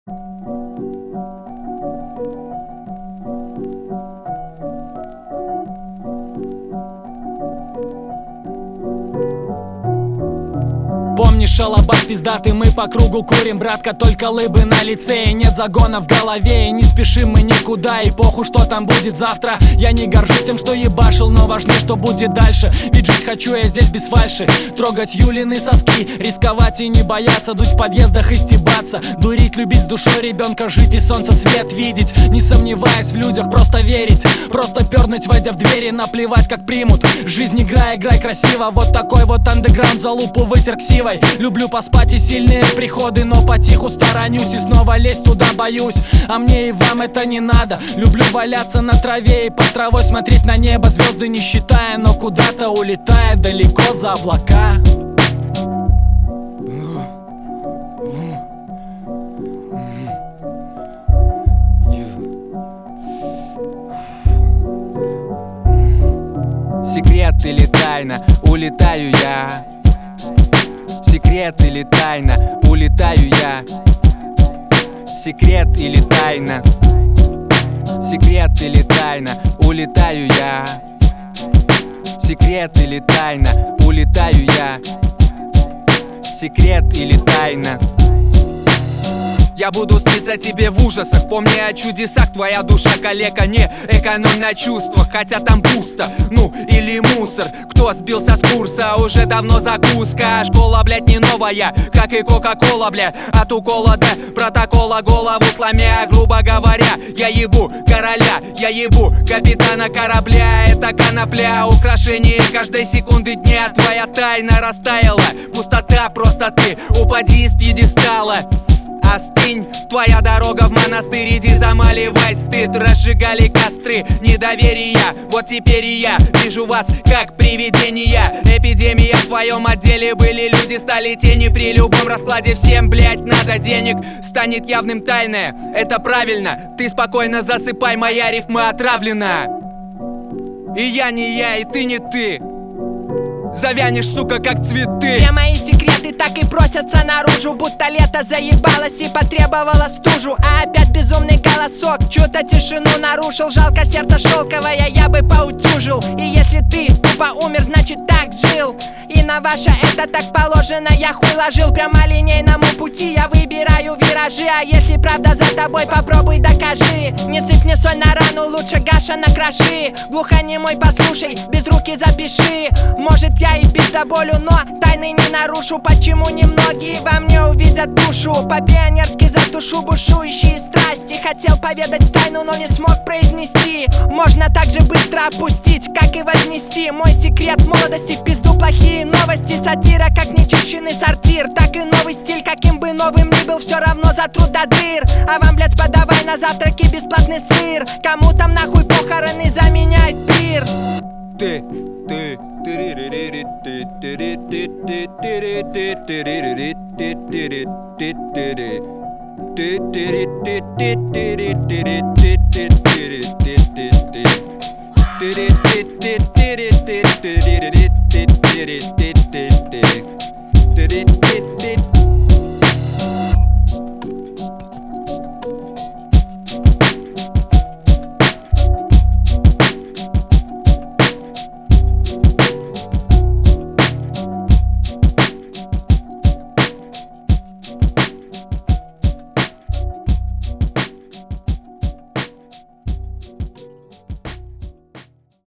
Помнишь, шалабас пиздатый, мы по кругу курим, братка, только лыбы на лице. И нет загона в голове, и не спешим мы никуда. И похуй, что там будет завтра. Я не горжусь тем, что ебашил, но важнее, что будет дальше. Ведь жить хочу я здесь без фальши, трогать Юлины соски, рисковать и не бояться, дуть в подъездах и стебаться, дурить, любить с душой ребенка, жить и солнце свет видеть, не сомневаясь в людях, просто верить, просто пернуть, войдя в двери, наплевать, как примут. Жизнь играй красиво, вот такой вот андеграунд, за лупу вытер ксивой. Люблю поспать и сильные приходы, но потиху сторонюсь и снова лезть туда боюсь. А мне и вам это не надо. Люблю валяться на траве и под травой смотреть на небо, звезды не считая, но куда-то улетая далеко за облака. Секрет или тайна, улетаю я. Секрет или тайна, улетаю я. Секрет или тайна, секрет или тайна, улетаю я. Секрет или тайна, улетаю я. Секрет или тайна. Я буду сниться тебе в ужасах, помни о чудесах. Твоя душа калека, не экономь на чувствах, хотя там пусто, ну или мусор. Кто сбился с курса, уже давно закуска. Школа, блядь, не новая, как и кока-кола, бля. От укола до протокола голову сломя. Грубо говоря, я ебу короля, я ебу капитана корабля. Это конопля, украшение каждой секунды дня. Твоя тайна растаяла, пустота, просто ты упади с пьедестала. Остынь, твоя дорога в монастырь, иди замаливай стыд. Разжигали костры недоверия, вот теперь и я вижу вас как привидения. Эпидемия в твоем отделе, были люди, стали тени. При любом раскладе всем, блять, надо денег. Станет явным тайное, это правильно. Ты спокойно засыпай, моя рифма отравлена. И я не я, и ты не ты. Завянешь, сука, как цветы. Все мои секреты так и просятся наружу, будто лето заебалось и потребовало стужу. А опять безумный голосок чью-то тишину нарушил. Жалко, сердце шелковое, я бы поутюжил. И если ты тупо умер, значит так жил. И на ваше это так положено, я хуй ложил. Прямолинейному пути я выбираю виражи. А если правда за тобой, попробуй докажи. Не сыпь мне соль на рану, лучше Гаша накроши. Глухонемой послушай, без руки запиши. Может я и пиздоболю, но тайны не нарушу. Почему немногие во мне увидят душу? По-пионерски затушу бушующие страсти. Хотел поведать тайну, но не смог произнести. Можно так же быстро опустить, как и вознести. Мой секрет молодости в пизду плохие новости. Сатира, как нечищенный сортир. Так и новый стиль, каким бы новым ни был, все равно затру до дыр. А вам, блядь, подавай на завтраки бесплатный сыр. Кому там нахуй похороны заменяет пир? Ты ты